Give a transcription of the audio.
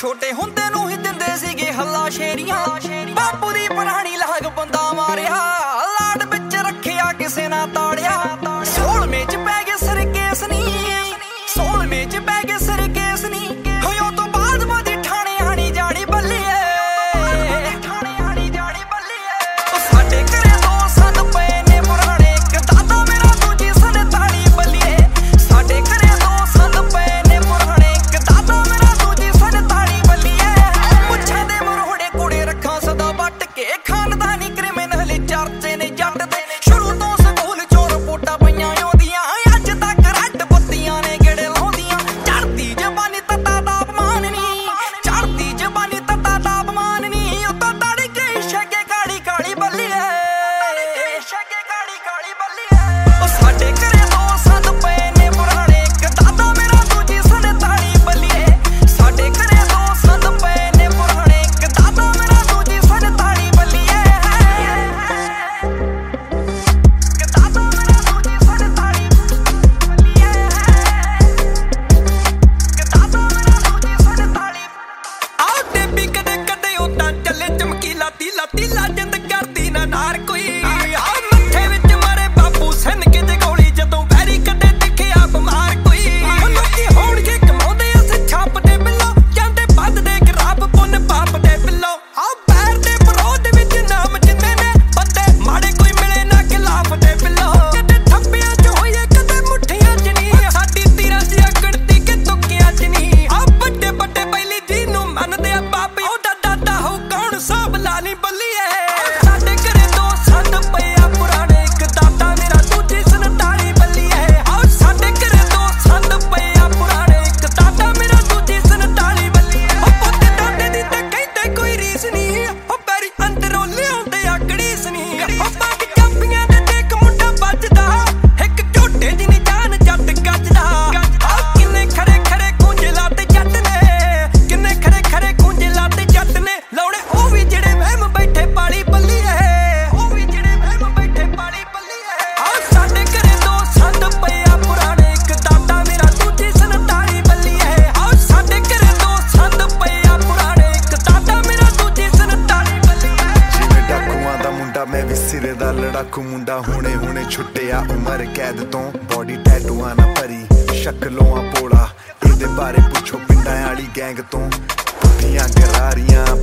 ਛੋਟੇ ਹੁੰਦੇ ਨੂੰ ਹੀ ਦਿੰਦੇ ਸੀਗੇ ਹੱਲਾ ਸ਼ੇਰੀਆਂ। ਬਾਪੂ ਦੀ ਪੁਰਾਣੀ ਲਾਗ ਬੰਦਾ ਮਾਰਿਆ, ਲਾਡ ਵਿੱਚ ਰੱਖਿਆ ਕਿਸੇ ਨਾ ਤਾੜਿਆ। 16ਵੇਂ ਚ ਪੈ ਗਏ ਸਰਕੇਸ ਨੀ, 16ਵੇਂ ਚ ਪੈ ਗਏ ਸਰਕੇਸ ਨੀ। ਹੋਇਓ ਤੋਂ ਬਾਅਦ ਮਦੀ ਠਾਣੇ ਆਣੀ ਜਾਣੀ ਬੱਲੀਏ, ਠਾਣੇ ਆਣੀ ਜਾਣੀ ਬੱਲੀਏ। ਸਾਡੇ ਘਰੇ ਦੋ ਸੰਦ ਪਏ ਨੇ ਪੁਰਾਣੇ, ਇੱਕ ਦਾਦਾ ਮੇਰਾ ਦੂਜੀ ਸੰਤਾਲੀ ਬੱਲੀਏ। ਸਾਡੇ ਘਰੇ ਦੋ ਸੰਦ ਪਏ ਨੇ ਪੁਰਾਣੇ, ਇੱਕ ਦਾਦਾ ਮੇਰਾ ਦੂਜੀ ਸੰਤਾਲੀ ਬੱਲੀਏ। ਮੁੱਛਾਂ ਦੇ ਮਰੋੜੇ ਕੁੜੇ ਰੱਖਾਂ ਸਦਾ ਵੱਟ ਕੇ, ਖਾਨਦਾਨੀ ਕ੍ਰਿਮੀਨਲ ਚਰਚੇ ਨੇ ਜੱਟ ਦੇ। ਸ਼ੁਰੂ ਤੋਂ ਸਕੂਲ ਚੋਂ ਰਿਪੋਰਟਾਂ ਪਈਆਂ ਆਉਂਦੀਆਂ, ਅੱਜ ਤੱਕ ਰੱਟ ਬੱਤੀਆਂ ਨੇ ਗੇੜੇ ਲਾਉਂਦੀਆਂ। ਚੜ੍ਹਦੀ ਜ਼ਬਾਨੀ ਤੱਤਾ ਦਾ ਅਪਮਾਨ ਨੀ, ਚੜ੍ਹਦੀ ਜ਼ਬਾਨੀ ਤੱਤਾ ਦਾ ਅਪਮਾਨ ਨੀ। ਉੱਤੋਂ ਤੜ ਕੇ ਛੱਗੇ ਕਾਲੀ ਕਾਲੀ ਬੱਲੀਏ, ਛੱਗੇ ਕਾਲੀ ਕਾਲੀ ਬੱਲੀਏ। ਉਹ ਸਾਡੇ ਘਰੇ ਦੋ ਸੰਦ ਪਏ ਨੇ ਪੁਰਾਣੇ, ਇੱਕ ਦਾਦਾ ਮੇਰਾ ਦੂਜੀ ਸੰਤਾਲੀ ਬੱਲੀਏ। ਸਾਡੇ ਘਰੇ ਦੋ ਸੰਦ ਪਏ ਨੇ ਪੁਰਾਣੇ, ਇੱਕ ਦਾਦਾ ਮੇਰਾ ਦੂਜੀ ਸੰਤਾਲੀ ਬੱਲੀਏ। ਇੱਕ ਦਾਦਾ ਮੇਰਾ ਦੂਜੀ ਸੰਤਾਲੀ ਬੱਲੀਏ, ਇੱਕ ਦਾਦਾ ਮੇਰਾ ਦੂਜੀ ਸੰਤਾਲੀ। ਆਹ ਟੇਬੀ ਕਦੇ ਕਦੇ ਉਦਾਂ ਚੱਲੇ ਚਮਕੀਲਾ ਤੀਲਾ ਤੀਲਾ, ਜਿੰਦ ਕਰਦੀ ਨਾ ਨਾਰ ਕੋਈ। ਆਹ ਮੱਥੇ ਵਿੱਚ ਮਾਰੇ ਬਾਪੂ ਸਨ ਕੇ ਜੇ ਗੋਲੀ, ਜਦੋਂ ਵੈਰੀ ਕਦੇ ਦਿਖਿਆ ਬਿਮਾਰ ਕੋਈ। ਲੋਕੀ ਹੋਣਗੇ ਕਮਾਉਂਦੇ ਅਸੀਂ ਛਾਪਦੇ ਬਿੱਲੋ, ਜਾਂਦੇ ਵੱਧਦੇ ਖਰਾਬ ਪੁੰਨ ਪਾਪ ਦੇ ਬਿੱਲੋ। ਆਹ ਪੈਰ ਦੇ ਵਿਰੋਧ ਵਿੱਚ ਨਾਮ ਜਿੰਨੇ ਨੇ ਬੰਦੇ, ਮਾੜੇ ਕੋਈ ਮਿਲੇ ਨਾ ਖਿਲਾਫ ਦੇ ਬਿੱਲੋ। ਕਦੇ ਥੱਪਿਆਂ ਚ ਹੋਈਏ ਕਦੇ ਮੁੱਠੀਆਂ ਚ ਨੀ, ਸਾਡੀ ਤੀਰਾਂ ਸੀ ਅਕੜਦੀ ਕਿ ਤੁੱਕਿਆਂ ਚ ਨੀ। ਆਹ ਵੱਡੇ ਵੱਡੇ ਬੈਲੀ ਜੀ ਨੂੰ ਮੰਨਦੇ ਆ ਬਾਬੇ, ਉਹਦਾ ਦਾਦਾ ਹੋ ਕੌਣ ਸਾਬ ਲਾ ਨੀ ਬੱਲੀਏ। ਸਾਡੇ ਘਰੇ ਦੋ ਸੰਦ ਪਏ ਆ ਪੁਰਾਣੇ, ਇੱਕ ਦਾਦਾ ਮੇਰਾ ਦੂਜੀ ਸੰਤਾਲੀ ਬੱਲੀਏ। ਆਹ ਸਾਡੇ ਘਰੇ ਦੋ ਸੰਦ ਪਏ ਆ ਪੁਰਾਣੇ, ਇੱਕ ਦਾਦਾ ਮੇਰਾ ਦੂਜੀ ਸੰਤਾਲੀ ਬੱਲੀਏ। ਉਹ ਪੁੱਤ ਦਾਦੇ ਦੀ ਤਾਂ ਕਹਿੰਦੇ ਕੋਈ ਰੀਸ ਨੀ, ਉਹ ਪੈਰੀ ਅੰਦਰੋਂ ਲਿਆਉਂਦੇ ਆ ਘੜੀਸ ਨੀ। ਉਹ ਬਾਗ ਚਾਬੀਆਂ ਦੇ ਦੇਖ ਮੁੰਡਾ ਵੱਜਦਾ, ਇੱਕ ਝੋਟੇ ਦੀ ਨੀ ਜਾਨ ਜੱਟ ਗੱਜਦਾ। ਆਹ ਕਿੰਨੇ ਖਰੇ ਖਰੇ ਖੂੰਜੇ ਲਾਤੇ ਜੱਟ ਨੇ, ਕਿੰਨੇ ਖਰੇ ਖਰੇ ਖੂੰਜੇ ਲਾਤੇ ਜੱਟ ਨੇ। ਲਾਉਣੇ ਉਹ ਵੀ ਜਿਹੜੇ ਵਹਿਮ ਬੈਠੇ ਪਾਲੀ ਬੱਲੀਏ, ਉਹ ਵੀ ਜਿਹੜੇ ਵਹਿਮ ਬੈਠੇ ਪਾਲੀ ਬੱਲੀਏ। ਆਹ ਸਾਡੇ ਘਰੇ ਦੋ ਸੰਦ ਪਏ ਆ ਪੁਰਾਣੇ, ਇੱਕ ਦਾਦਾ ਮੇਰਾ ਦੂਜੀ ਸੰਤਾਲੀ ਬੱਲੀਏ। ਆਹ ਸਾਡੇ ਘਰੇ ਦੋ ਸੰਦ ਪਏ ਆ ਪੁਰਾਣੇ, ਇੱਕ ਦਾਦਾ ਮੇਰਾ ਦੂਜੀ ਸੰਤਾਲੀ ਬੱਲੀਏ। ਜਿਵੇਂ ਡਾਕੂਆਂ ਦਾ ਮੁੰਡਾ ਮੈਂ ਵੀ ਸਿਰੇ ਦਾ ਲੜਾਕੂ ਮੁੰਡਾ, ਹੁਣੇ ਹੁਣੇ ਛੁੱਟਿਆ ਉਮਰ ਕੈਦ ਤੋਂ। ਬੋਡੀ ਟੈਟੂਆਂ ਨਾ ਭਰੀ ਸ਼ਕਲੋਂ ਆ ਭੋਲਾ, ਇਹਦੇ ਬਾਰੇ ਪੁੱਛੋ ਪਿੰਡਾਂ ਵਾਲੀ ਗੈਂਗ ਤੋਂ। ਪੁੱਠੀਆਂ ਗਰਾਰੀਆਂ